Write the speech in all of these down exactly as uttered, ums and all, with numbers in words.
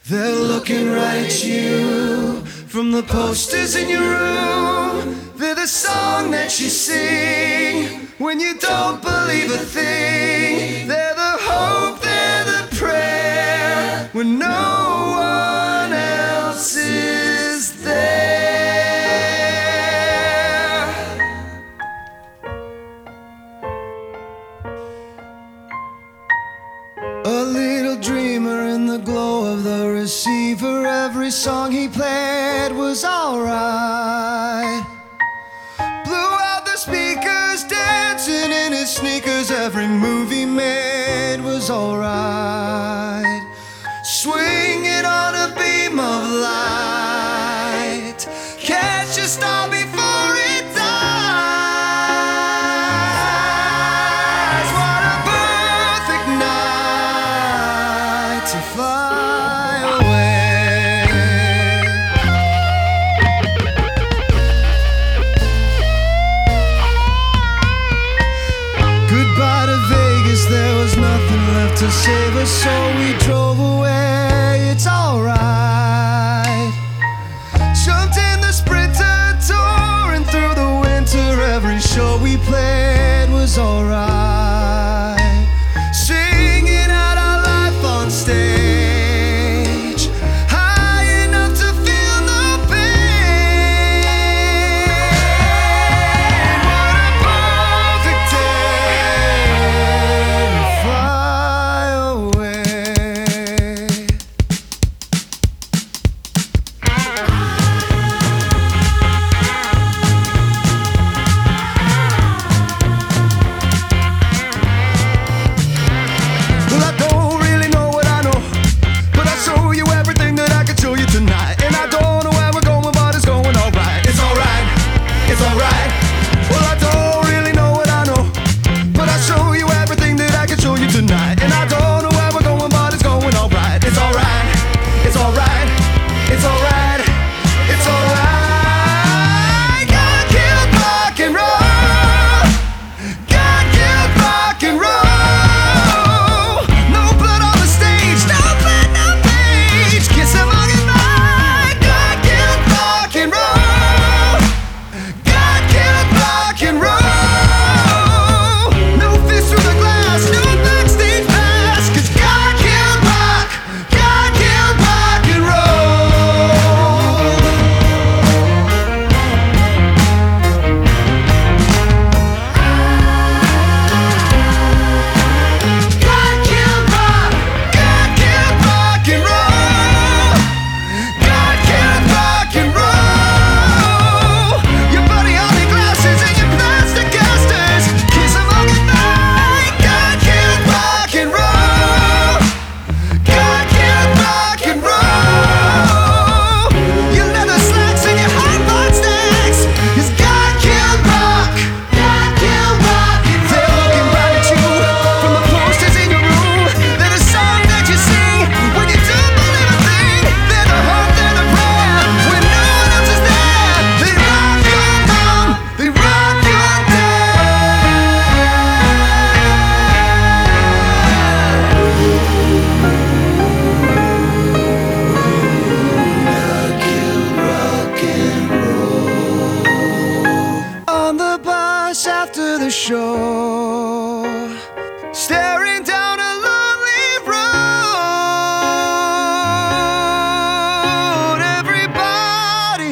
They're looking right at you from the posters in your room. They're the song that you sing when you don't believe a thing. They're the hope, they're the prayer when no one else is there. A little dreamer in the glow of the receiver. Every song he played was alright. Blew out the speakers, dancing in his sneakers. Every move he made was alright. Swinging on a beam of light. Catch a star before it dies. What a perfect night to fly away. Goodbye to Vegas, there was nothing left to save us, so we drove away. It's alright. Jumped in the Sprinter, touring through the winter. Every show we played was alright. Singing out our life on stage, high enough to feel no pain. What a perfect day to fly away. Well, I don't really know what I know, but I'll show you everything that I can show you tonight. And I don't know where we're going, but it's going alright. It's alright, it's alright. Well, I don't really know what I know, but I'll show you everything that I can show you tonight. And I don't know where we're going, but it's going alright. It's alright, it's alright, it's alright, it's alright. God killed rock and roll. God killed rock and roll. No blood on the stage, no blood, no page. Kiss him on goodbye. God killed rock and roll. God killed rock and roll. No fist through the glass, no backstage pass. 'Cause God killed rock. God killed rock and roll. God killed rock. God killed rock and roll. God killed rock and roll. Your buddy Holly glasses and your plastic casters. Kiss 'em all goodnight. God killed rock and roll. God killed rock and roll. Your leather slacks and your hard bought stacks. 'Cause God killed rock. God killed rock and roll. They're looking right at you from the posters in your room. They're the song that you sing when you don't believe a thing. They're the hope, they're the prayer when no one else is there. They rock your town, they rock your day. God killed rock and roll. On the bus after the show, staring down a lonely road. Everybody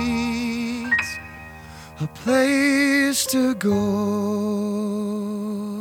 needs a place to go.